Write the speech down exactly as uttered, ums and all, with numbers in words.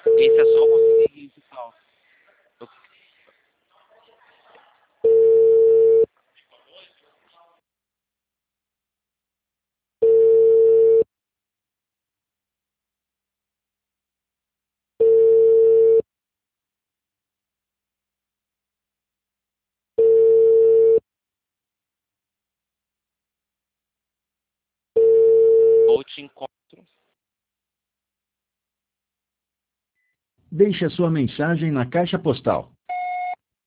Esse é só conseguir pessoal. Ou te encontro. Deixe a sua mensagem na caixa postal